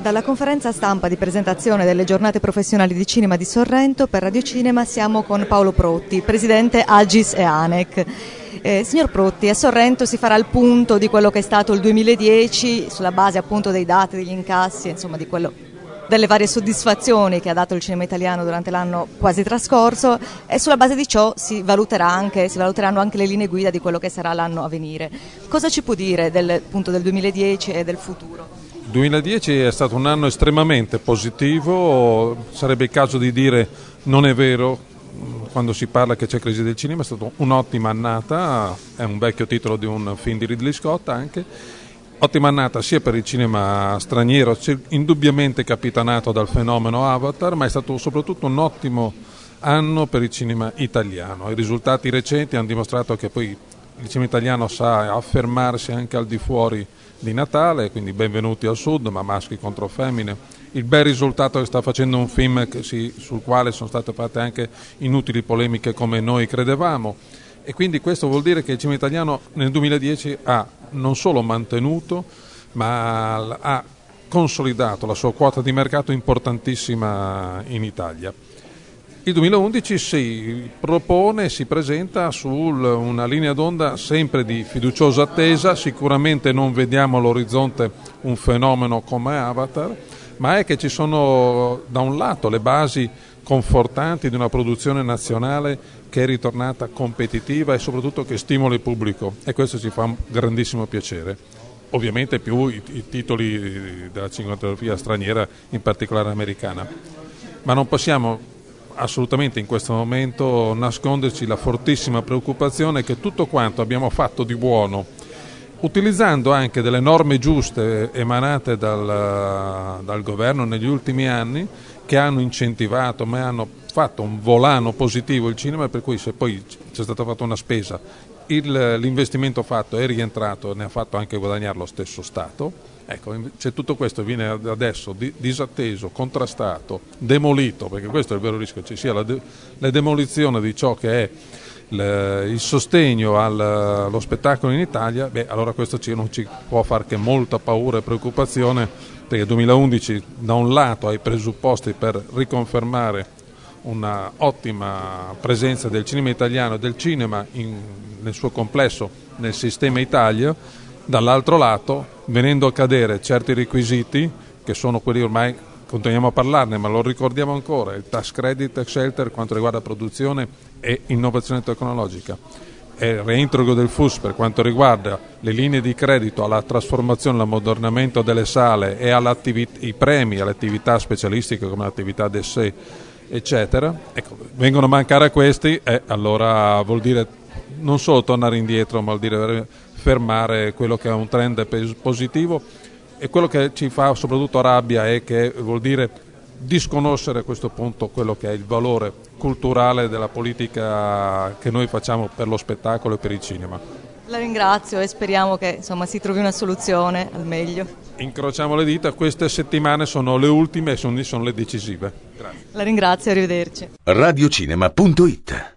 Dalla conferenza stampa di presentazione delle giornate professionali di cinema di Sorrento per Radio Cinema siamo con Paolo Protti, presidente Agis e ANEC. Signor Protti, a Sorrento si farà il punto di quello che è stato il 2010 sulla base appunto dei dati, degli incassi, insomma delle varie soddisfazioni che ha dato il cinema italiano durante l'anno quasi trascorso, e sulla base di ciò si valuteranno anche le linee guida di quello che sarà l'anno a venire. Cosa ci può dire del 2010 e del futuro? Il 2010 è stato un anno estremamente positivo, sarebbe il caso di dire non è vero quando si parla che c'è crisi del cinema, è stata un'ottima annata, è un vecchio titolo di un film di Ridley Scott anche, ottima annata sia per il cinema straniero, indubbiamente capitanato dal fenomeno Avatar, ma è stato soprattutto un ottimo anno per il cinema italiano. I risultati recenti hanno dimostrato che poi il cinema italiano sa affermarsi anche al di fuori di Natale, quindi benvenuti al Sud, ma maschi contro femmine. Il bel risultato che sta facendo un film sul quale sono state fatte anche inutili polemiche come noi credevamo, e quindi questo vuol dire che il cinema italiano nel 2010 ha non solo mantenuto ma ha consolidato la sua quota di mercato importantissima in Italia. Il 2011 si propone e si presenta su una linea d'onda sempre di fiduciosa attesa, sicuramente non vediamo all'orizzonte un fenomeno come Avatar, ma è che ci sono da un lato le basi confortanti di una produzione nazionale che è ritornata competitiva e soprattutto che stimola il pubblico, e questo ci fa un grandissimo piacere. Ovviamente più i titoli della cinematografia straniera, in particolare americana, ma non possiamo assolutamente in questo momento nasconderci la fortissima preoccupazione che tutto quanto abbiamo fatto di buono, utilizzando anche delle norme giuste emanate dal governo negli ultimi anni, che hanno incentivato, ma hanno fatto un volano positivo il cinema, per cui se poi c'è stata fatta una spesa, l'investimento fatto è rientrato e ne ha fatto anche guadagnare lo stesso Stato. Ecco, c'è tutto questo viene adesso disatteso, contrastato, demolito, perché questo è il vero rischio, ci sia la demolizione di ciò che è il sostegno allo spettacolo in Italia. Allora questo non ci può far che molta paura e preoccupazione, perché il 2011 da un lato ha i presupposti per riconfermare una ottima presenza del cinema italiano e del cinema nel suo complesso nel sistema Italia, dall'altro lato venendo a cadere certi requisiti che sono quelli, ormai continuiamo a parlarne ma lo ricordiamo ancora, il tax credit e shelter per quanto riguarda produzione e innovazione tecnologica, e il reintegro del FUS per quanto riguarda le linee di credito alla trasformazione, all'ammodernamento delle sale e i premi alle attività specialistiche come l'attività d'essai eccetera. Ecco, vengono a mancare questi, allora vuol dire non solo tornare indietro, ma vuol dire fermare quello che è un trend positivo, e quello che ci fa soprattutto rabbia è che vuol dire disconoscere a questo punto quello che è il valore culturale della politica che noi facciamo per lo spettacolo e per il cinema. La ringrazio e speriamo che si trovi una soluzione al meglio. Incrociamo le dita, queste settimane sono le ultime e sono le decisive. Grazie. La ringrazio, arrivederci. Radiocinema.it